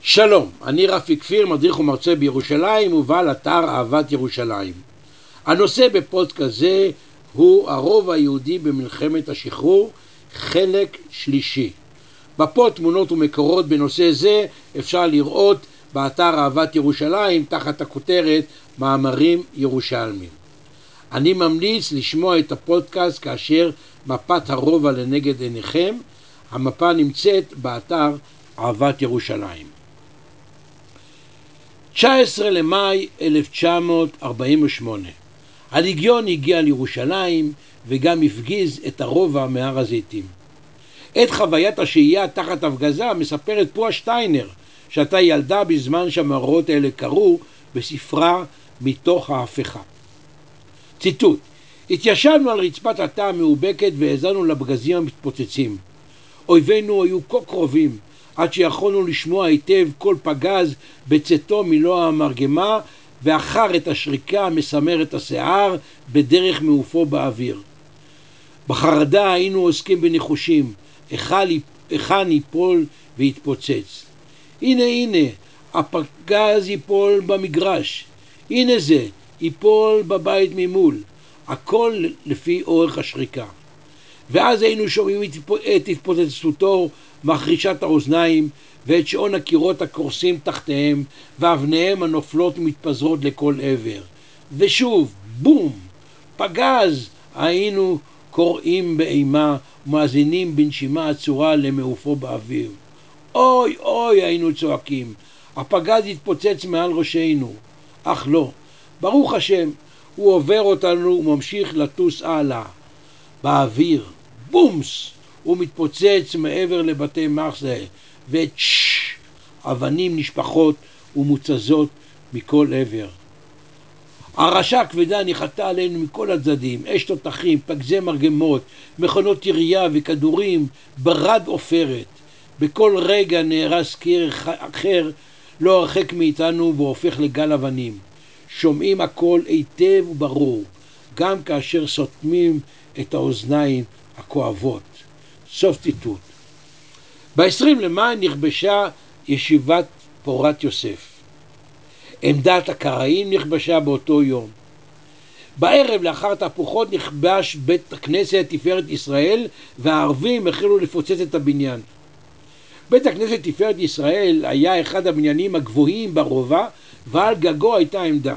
שלום, אני רפי כפיר, מדריך ומרצה בירושלים ובעל אתר אהבת ירושלים. הנושא בפודקאסט זה הוא הרוב היהודי במלחמת השחרור, חלק שלישי. בפוד תמונות ומקורות בנושא זה אפשר לראות באתר אהבת ירושלים תחת הכותרת מאמרים ירושלמים. אני ממליץ לשמוע את הפודקאסט כאשר מפת הרובע לנגד עיניכם. המפה נמצאת באתר אהבת ירושלים. 19 למאי 1948. הליגיון הגיע לירושלים וגם הפגיז את הרובע מהר הזיתים. את חוויית השהייה תחת הפגזה מספרת פועה שטיינר, שהייתה ילדה בזמן שהמאורעות האלה קרו, בספרה מתוך ההפיכה. ציטוט: התיישבנו על רצפת התא המאובקת והאזנו לפגזים המתפוצצים. אויבינו היו כה קרובים עד שיכולנו לשמוע היטב כל פגז בצאתו מלוא המרגמה ואחר את השריקה המסמרת השיער בדרך מעופו באוויר. בחרדה היינו עוסקים בניחושים, היכן ייפול ויתפוצץ. הנה, הפגז ייפול במגרש. הנה זה, ייפול בבית ממול. הכל לפי אורך השריקה. ואז היינו שומעים את התפוצצותו מחרישת האוזניים ואת שעון הקירות הקורסים תחתיהם ואבניהם הנופלות מתפזרות לכל עבר. ושוב, בום! פגז! היינו קוראים באימה ומאזינים בנשימה עצורה למעופו באוויר. אוי אוי היינו צועקים, הפגז התפוצץ מעל ראשינו. אך לא, ברוך השם, הוא עובר אותנו וממשיך לטוס הלאה. באוויר, בומס! הוא מתפוצץ מעבר לבתי מחסה, אבנים נשפחות ומוצזות מכל עבר. הרעשה הכבדה ניחתה עלינו מכל הצדדים, אש תותחים, פגזי מרגמות, מכונות ירייה וכדורים, ברד עופרת. בכל רגע נהרס קיר אחר לא הרחק מאיתנו והופך לגל אבנים. שומעים הכל היטב וברור, גם כאשר סותמים את האוזניים הכואבות. סוף ציטוט. ב-20 למאי נכבשה ישיבת פורת יוסף. עמדת הקראים נכבשה באותו יום. בערב לאחר תהפוכות נכבש בית הכנסת תפארת ישראל והערבים החלו לפוצץ את הבניין. בית הכנסת תפארת ישראל היה אחד הבניינים הגבוהים ברובע ועל גגו הייתה עמדה.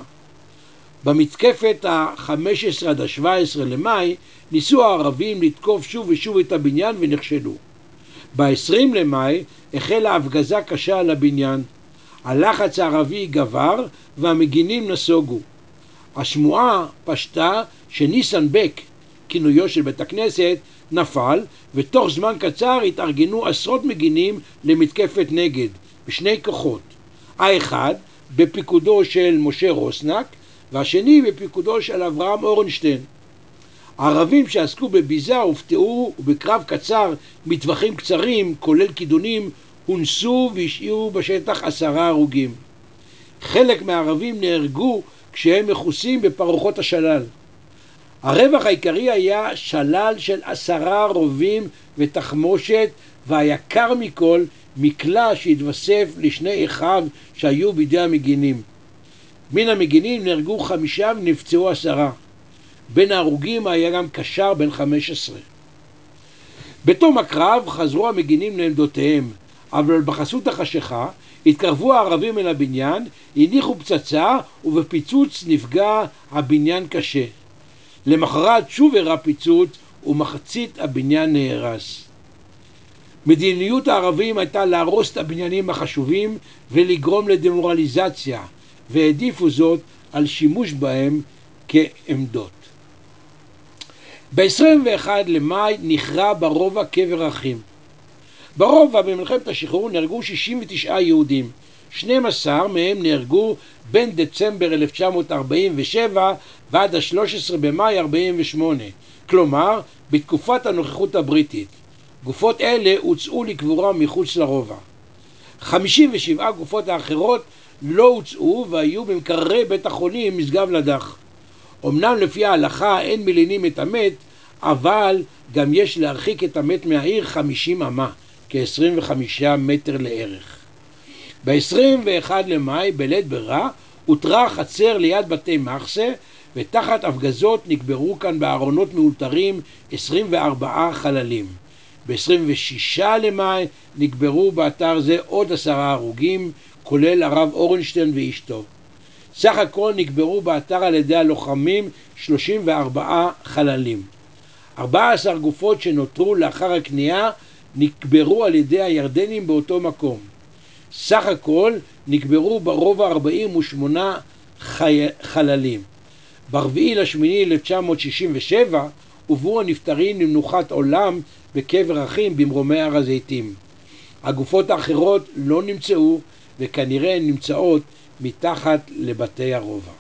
במתקפת ה-15 עד ה-17 למאי ניסו הערבים לתקוף שוב ושוב את הבניין ונכשלו. ב-20 למאי החלה הפגזה קשה על הבניין. הלחץ הערבי גבר והמגינים נסוגו. השמועה פשטה שניסן בק, כינויו של בית הכנסת, נפל, ותוך זמן קצר התארגנו עשרות מגינים למתקפת נגד, בשני כוחות. האחד בפיקודו של משה רוסנק, והשני בפיקודו של אברהם אורנשטיין. הערבים שעסקו בביזה הופתעו ובקרב קצר מטווחים קצרים, כולל כידונים, הונסו והשאירו בשטח 10 הרוגים. חלק מהערבים נהרגו כשהם מכוסים בפרוחות השלל. הרווח העיקרי היה שלל של 10 רובים ותחמושת, והיקר מכל מקלע שהתווסף לשני אחיו שהיו בידי המגינים. מן המגינים נהרגו 5 ונפצעו 10. בין ההרוגים היה גם קשר בן 15. בתום הקרב חזרו המגינים לעמדותיהם, אבל בחסות החשיכה התקרבו הערבים אל הבניין, הניחו פצצה ובפיצוץ נפגע הבניין קשה. למחרת שוב הראה פיצוץ ומחצית הבניין נהרס. מדיניות הערבים הייתה להרוס את הבניינים החשובים ולגרום לדמורליזציה, והעדיפו זאת על שימוש בהם כעמדות. ב-21 למאי נכרע ברובע קבר אחים. ברובע במלחמת השחרור נהרגו 69 יהודים. 12 מהם נהרגו בין דצמבר 1947 ועד ה-13 במאי 48, כלומר בתקופת הנוכחות הבריטית. גופות אלה הוצאו לקבורה מחוץ לרובע. 57 גופות האחרות לא הוצאו והיו במקררי בית החולים משגב לדך. אמנם לפי ההלכה אין מלינים את המת, אבל גם יש להרחיק את המת מהעיר 50 אמה, כ-25 מטר לערך. ב-21 למאי בלית ברירה הותרה חצר ליד בתי מחסה, ותחת הפגזות נקברו כאן בארונות מאולתרים 24 חללים. ב-26 למאי נקברו באתר זה עוד 10 הרוגים, כולל הרב אורנשטיין ואשתו. סך הכל נקברו באתר על ידי הלוחמים 34 חללים. 14 גופות שנותרו לאחר הקנייה נקברו על ידי הירדנים באותו מקום. סך הכל נקברו ברובע 48 חללים. ב-4 לשמיני 1967 הובאו הנפטרים למנוחת עולם בקבר אחים במרומי הר הזיתים. הגופות האחרות לא נמצאו וכנראה נמצאות מתחת לבתי הרובע.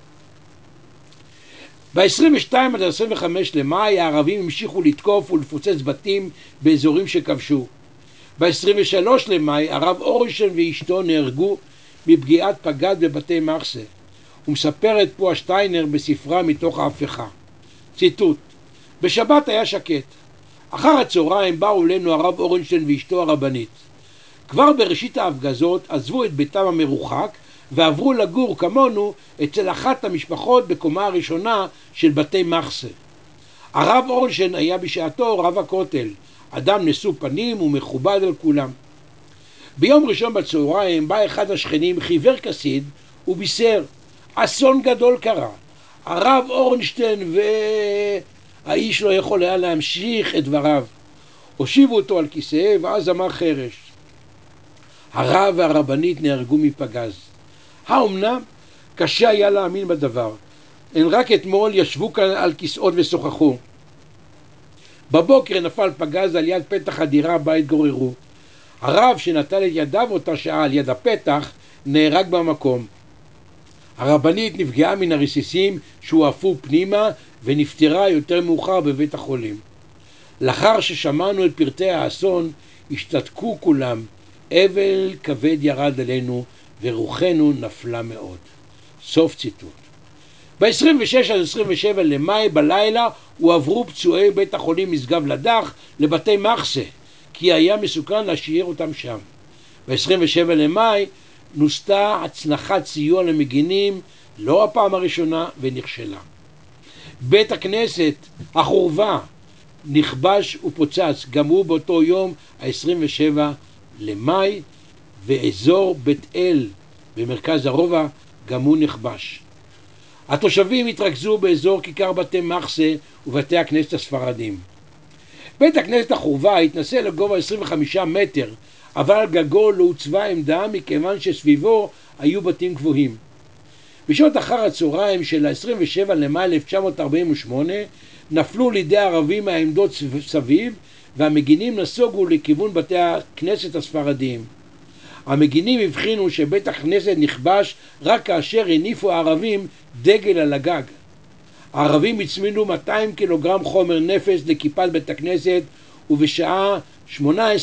ב-22 עד 25 למאי הערבים המשיכו לתקוף ולפוצץ בתים באזורים שכבשו. ב-23 למאי הרב אורנשטיין ואשתו נהרגו מפגיעת פגז בבתי מחסה. ומספרת פועה שטיינר בספרה מתוך ההפיכה. ציטוט: בשבת היה שקט. אחר הצהריים באו אלינו הרב אורנשטיין ואשתו הרבנית. כבר בראשית ההפגזות עזבו את ביתם המרוחק ועברו לגור כמונו אצל אחת המשפחות בקומה הראשונה של בתי מחסה. הרב אורנשטיין היה בשעתו רב הכותל, אדם נשוא פנים ומכובד על כולם. ביום ראשון בצהריים בא אחד השכנים חיוור כסיד ובישר: אסון גדול קרה. הרב אורנשטיין והאיש לא יכול היה להמשיך את דבריו. הושיבו אותו על כיסא ואז אמר חרש. הרב והרבנית נהרגו מפגז. האומנם? קשה היה להאמין בדבר. הן רק אתמול ישבו כאן על כיסאות ושוחחו. בבוקר נפל פגז על יד פתח הדירה בה התגוררו. הרב שנטל את ידיו אותה שעה על יד הפתח נהרג במקום. הרבנית נפגעה מן הרסיסים שהועפו פנימה ונפטרה יותר מאוחר בבית החולים. לאחר ששמענו את פרטי האסון השתתקו כולם, אבל כבד ירד עלינו ורוחנו נפלה מאוד. סוף ציטוט. ב-26 עד 27 למאי בלילה הועברו פצועי בית החולים משגב לדח לבתי מחסה, כי היה מסוכן להשאיר אותם שם. ב-27 למאי נוסתה הצנחת סיוע למגינים, לא הפעם הראשונה, ונכשלה. בית הכנסת החורבה נכבש ופוצץ גם הוא באותו יום ה-27 למאי, ואזור בית אל במרכז הרובע גם הוא נכבש. התושבים התרכזו באזור כיכר בתי מחסה ובתי הכנסת הספרדים. בית הכנסת החורבה התנסה לגובה 25 מטר, אבל על גגו לא הוצבה עמדה מכיוון שסביבו היו בתים גבוהים. בשעות אחר הצהריים של ה-27 למאי 1948 נפלו לידי הערבים העמדות סביב, והמגינים נסוגו לכיוון בתי הכנסת הספרדיים. המגינים הבחינו שבית הכנסת נכבש רק כאשר הניפו הערבים דגל על הגג. הערבים הצמידו 200 קילוגרם חומר נפץ לכיפת בית הכנסת, ובשעה 18:00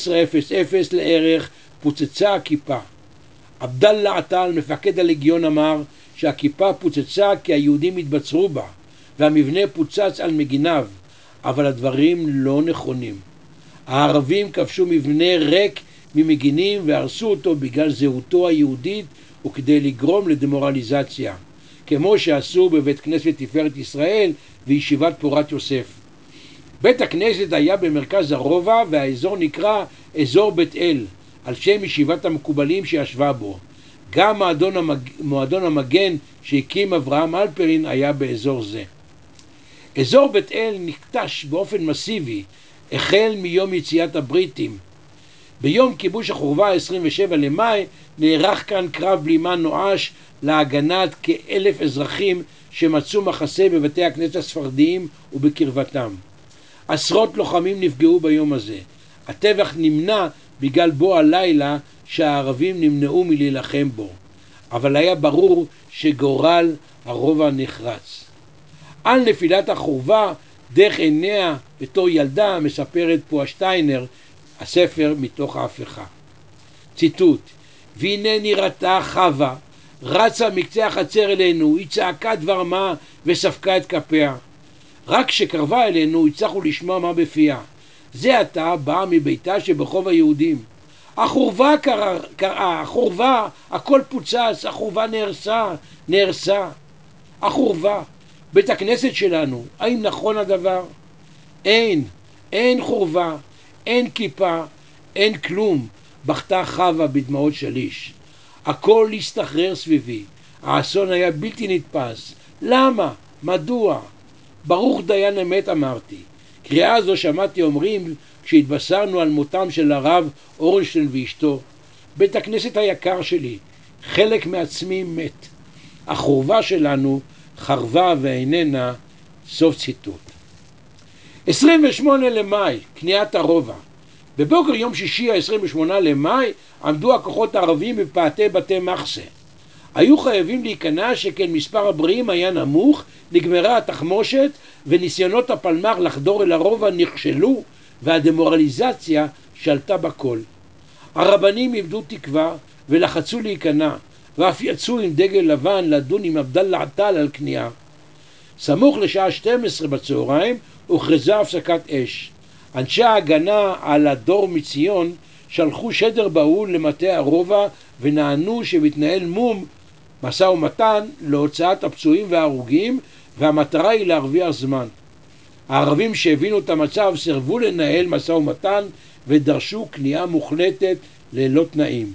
לערך פוצצה הכיפה. עבדאללה עטל, מפקד הלגיון, אמר שהכיפה פוצצה כי היהודים התבצרו בה והמבנה פוצץ על מגיניו, אבל הדברים לא נכונים. הערבים כבשו מבנה ריק ממגינים והרסו אותו בגלל זהותו היהודית וכדי לגרום לדמורליזציה, כמו שעשו בבית כנסת תפארת ישראל וישיבת פורת יוסף. בית הכנסת היה במרכז הרובע והאזור נקרא אזור בית אל, על שם ישיבת המקובלים שישבה בו. גם מועדון המגן שהקים אברהם אלפרין היה באזור זה. אזור בית אל נקטש באופן מסיבי החל מיום יציאת הבריטים. ביום כיבוש החורבה 27 למאי נערך כאן קרב בלימה נואש להגנת כ1,000 אזרחים שמצאו מחסה בבתי הכנסת הספרדיים ובקרבתם. עשרות לוחמים נפגעו ביום הזה. הטבח נמנע בגלל בוא הלילה שהערבים נמנעו מלהילחם בו, אבל היה ברור שגורל הרובע נחרץ. על נפילת החורבה דרך עיניה בתור ילדה מספרת פועה שטיינר, הספר מתוך ההפיכה. ציטוט: והנה נראתה חווה, רצה מקצה החצר אלינו, היא צעקה דבר מה וספקה את כפיה. רק כשקרבה אלינו הצלחנו לשמוע מה בפיה. זה עתה באה מביתה שברחוב היהודים. החורבה קראה, החורבה, הכל פוצץ, החורבה נהרסה. החורבה, בית הכנסת שלנו, האם נכון הדבר? אין חורבה, אין כיפה, אין כלום. בכתה חווה בדמעות שליש. הכל הסתחרר סביבי. האסון היה בלתי נתפס. למה? מדוע? ברוך דיין אמת אמרתי. קריאה זו שמעתי אומרים כשהתבשרנו על מותם של הרב אורנשטיין ואשתו. בית הכנסת היקר שלי, חלק מעצמי מת. החורבה שלנו חרבה ואיננה. סוף ציטוט. 28 למאי, כניעת הרובע. בבוקר יום שישי ה-28 למאי עמדו הכוחות הערבים בפאתי בתי מחסה. היו חייבים להיכנע שכן מספר הבריאים היה נמוך, נגמרה התחמושת וניסיונות הפלמ"ח לחדור אל הרובע נכשלו והדמורליזציה שלטה בכל. הרבנים איבדו תקווה ולחצו להיכנע ואף יצאו עם דגל לבן לדון עם עבדאללה עטל על כניעה. סמוך לשעה 12 בצהריים הוכרזה הפסקת אש. אנשי ההגנה על הדור מציון שלחו שדר בהול למטה הרובע ונענו שמתנהל משא ומתן להוצאת הפצועים וההרוגים והמטרה היא להרוויח זמן. הערבים שהבינו את המצב סירבו לנהל משא ומתן ודרשו כניעה מוחלטת ללא תנאים.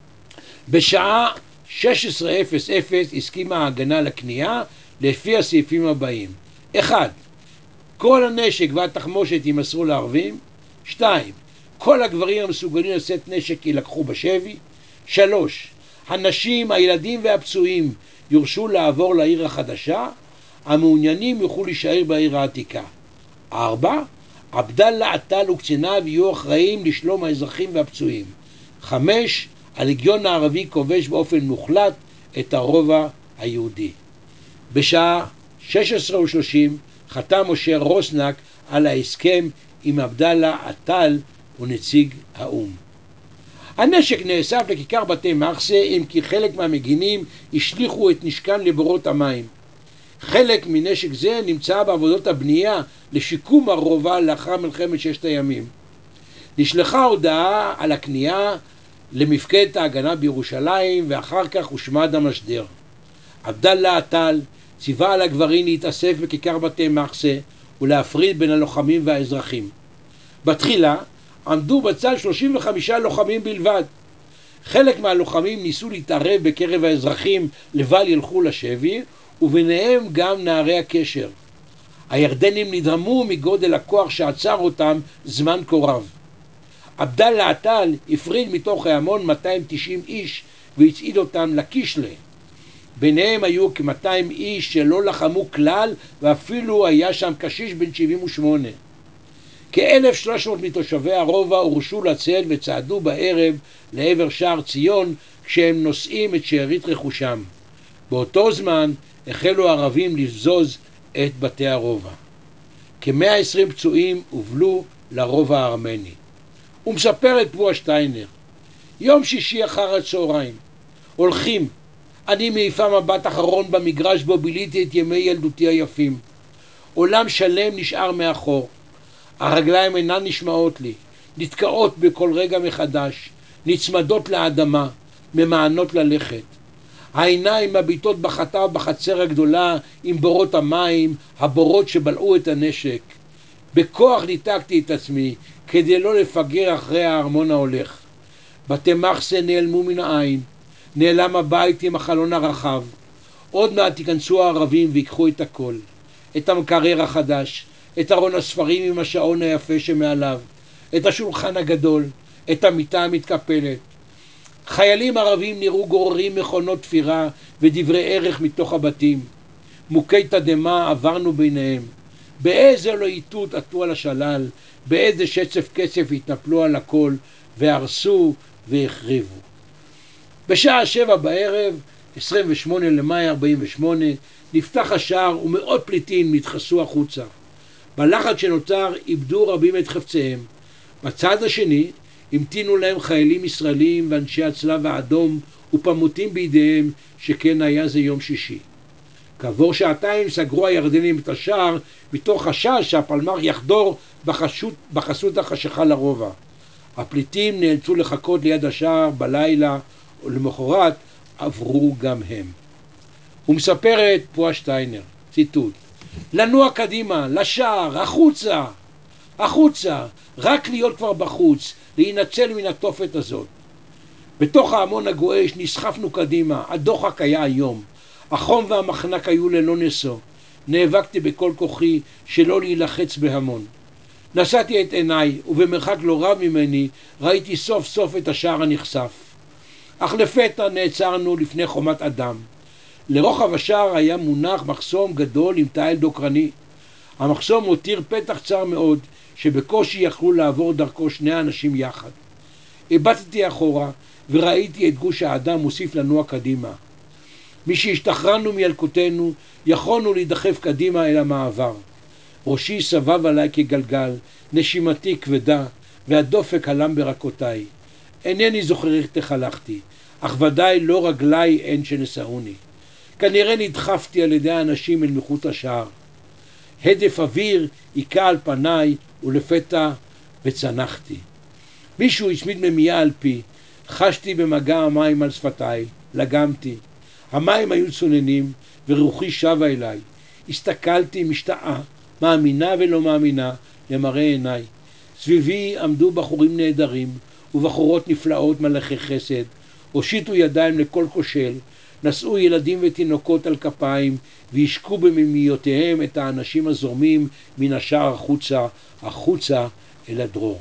בשעה 16:00 הסכימה ההגנה לכניעה לפי הסעיפים הבאים: 1. כל הנשק והתחמושת יימסרו לערבים. 2. כל הגברים המסוגלים לשאת נשק יילקחו בשבי. 3. הנשים, הילדים והפצועים יורשו לעבור לעיר החדשה. המעוניינים יוכלו להישאר בעיר העתיקה. 4. עבדאללה עטל וקציניו יהיו אחראים לשלום האזרחים והפצועים. 5. הלגיון הערבי כובש באופן מוחלט את הרובע היהודי. בשעה 16:30 חתם משה רוסנק על ההסכם עם עבדאללה עטל ונציג האו"ם. הנשק נאסף לכיכר בתי מחסה, אם כי חלק מהמגינים השליכו את נשקם לבורות המים. חלק מנשק זה נמצא בעבודות הבנייה לשיקום הרובע לאחר מלחמת ששת הימים. נשלחה הודעה על הכניעה למפקדת ההגנה בירושלים ואחר כך הושמד המשדר. עבדאללה עטל ציווה על הגברים להתאסף בכיכר בתי מחסה ולהפריד בין הלוחמים והאזרחים. בתחילה עמדו בצד 35 לוחמים בלבד. חלק מהלוחמים ניסו להתערב בקרב האזרחים לבל ילכו לשבי, וביניהם גם נערי הקשר. הירדנים נדהמו מגודל הכוח שעצר אותם זמן כה רב. עבדאללה עטל הפריד מתוך ההמון 290 איש והצעיד אותם לקישלה. ביניהם היו כ-200 איש שלא לחמו כלל, ואפילו היה שם קשיש בן 78. כ-1,300 מתושבי הרובע הורשו לצאת וצעדו בערב לעבר שער ציון כשהם נושאים את שארית רכושם. באותו זמן החלו הערבים לבזוז את בתי הרובע. כ-120 פצועים הובלו לרובע הארמני. הוא מספר את פוע שטיינר: יום שישי אחר הצהריים הולכים, אני מעיפה מבט אחרון במגרש בו ביליתי את ימי ילדותי היפים. עולם שלם נשאר מאחור. הרגליים אינן נשמעות לי, נתקעות בכל רגע מחדש, נצמדות לאדמה, ממענות ללכת. העיניים מביטות בחטא בחצר הגדולה עם בורות המים, הבורות שבלעו את הנשק. בכוח ניתקתי את עצמי כדי לא לפגר אחרי הארמון ההולך. בתי מחסה נעלמו מן העין, נעלם הבית עם החלון הרחב. עוד מעט ייכנסו הערבים ויקחו את הכל, את המקרר החדש, את ארון הספרים עם השעון היפה שמעליו, את השולחן הגדול, את המיטה המתקפלת. חיילים ערבים נראו גוררים מכונות תפירה ודברי ערך מתוך הבתים. מוכי תדמה עברנו ביניהם. באיזה להיטות עטו על השלל, באיזה שצף קצף התנפלו על הכל והרסו והחריבו. בשעה 7 בערב, 28 למאי 48, נפתח השער ומאות פליטים נדחסו החוצה. בלחץ שנותר איבדו רבים את חפציהם. בצד השני המתינו להם חיילים ישראלים ואנשי הצלב האדום ופמוטים בידיהם, שכן היה זה יום שישי. כעבור שעתיים סגרו הירדנים את השער מתוך חשש שהפלמ"ח יחדור בחסות החשיכה לרובע. הפליטים נאלצו לחכות ליד השער בלילה, ולמחרת עברו גם הם. ומספרת פועה שטיינר, ציטוט: לנוע קדימה, לשער, החוצה, החוצה, רק להיות כבר בחוץ, להינצל מן התופת הזאת. בתוך ההמון הגועש נסחפנו קדימה, הדוחק היה היום. החום והמחנק היו ללא נשוא. נאבקתי בכל כוחי שלא להילחץ בהמון. נשאתי את עיניי, ובמרחק לא רב ממני ראיתי סוף סוף את השער הנחשף. אך לפתע נעצרנו לפני חומת אדם. לרוחב השער היה מונח מחסום גדול עם תיל דוקרני. המחסום הותיר פתח צר מאוד, שבקושי יכלו לעבור דרכו שני אנשים יחד. הבטתי אחורה, וראיתי את גוש האדם מוסיף לנוע קדימה. משהשתחררנו מילקוטנו, יכולנו להידחף קדימה אל המעבר. ראשי סבב עליי כגלגל, נשימתי כבדה, והדופק הלם ברקותיי. אינני זוכר איך תחלכתי, אך ודאי לא רגליי הן שנשאוני. כנראה נדחפתי על ידי האנשים אל מחוץ השער. הדף אוויר היכה על פניי, ולפתע וצנחתי. מישהו השמיד ממייה על פי, חשתי במגע המים על שפתיי, לגמתי. המים היו צוננים, ורוחי שבה אליי. הסתכלתי משתאה, מאמינה ולא מאמינה, למראה עיניי. סביבי עמדו בחורים נהדרים, ובחורות נפלאות מלאכי חסד, הושיטו ידיים לכל כושל, נשאו ילדים ותינוקות על כפיים, והשקו במימיותיהם את האנשים הזורמים מן השער החוצה אל הדרור.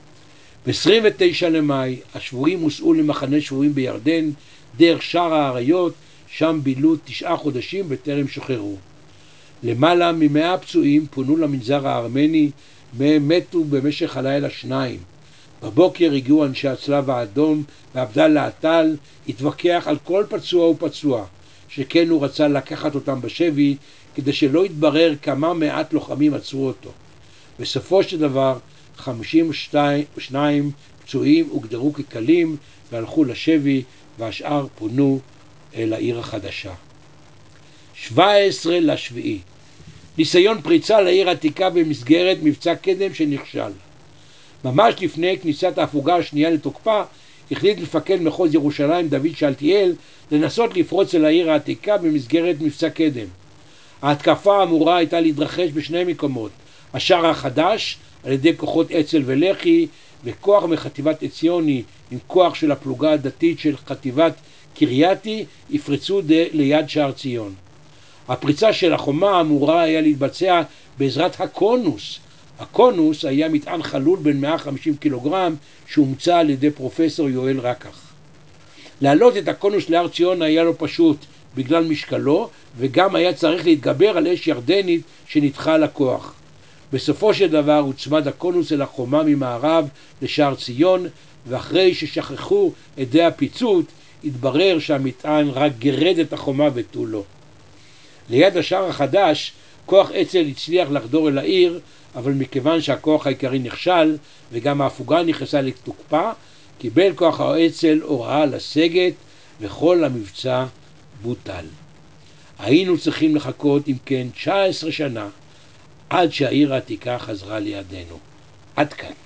ב-29 למאי השבויים הוסעו למחנה שבויים בירדן, דרך שער האריות, שם בילו 9 חודשים בטרם שוחררו. למעלה מ100 פצועים פונו למנזר הארמני, מהם מתו במשך הלילה 2. בבוקר הגיעו אנשי הצלב האדום, ועבדאללה עטל התווכח על כל פצוע ופצוע, שכן הוא רצה לקחת אותם בשבי, כדי שלא יתברר כמה מעט לוחמים עצרו אותו. בסופו של דבר 52 פצועים הוגדרו כקלים והלכו לשבי, והשאר פונו אל העיר החדשה. 17 לשביעי, ניסיון פריצה לעיר עתיקה במסגרת מבצע קדם שנכשל. ממש לפני כניסת ההפוגה השנייה לתוקפה, החליט מפקד מחוז ירושלים דוד שאלתיאל לנסות לפרוץ אל העיר העתיקה במסגרת מבצע קדם. ההתקפה האמורה הייתה להתרחש בשני מקומות: השער החדש על ידי כוחות אצ"ל ולח"י, וכוח מחטיבת עציוני עם כוח של הפלוגה הדתית של חטיבת קרייתי יפרצו ליד שער ציון. הפריצה של החומה אמורה היה להתבצע בעזרת הקונוס. הקונוס היה מטען חלול בין 150 קילוגרם שהומצא על ידי פרופסור יואל רקח. להעלות את הקונוס להר ציון היה לא פשוט בגלל משקלו, וגם היה צריך להתגבר על אש ירדנית שנדחה על הכוח. בסופו של דבר הוצמד הקונוס אל החומה ממערב לשער ציון, ואחרי ששכחו עדי הפיצוץ התברר שהמטען רק גרד את החומה ותו לא. ליד השער החדש כוח אצ"ל הצליח לחדור אל העיר, אבל מכיוון שהכוח העיקרי נכשל וגם ההפוגה נכנסה לתוקפה, קיבל כוח האצ"ל הוראה לסגת, וכל המבצע בוטל. היינו צריכים לחכות אם כן 19 שנה עד שהעיר העתיקה חזרה לידינו. עד כאן.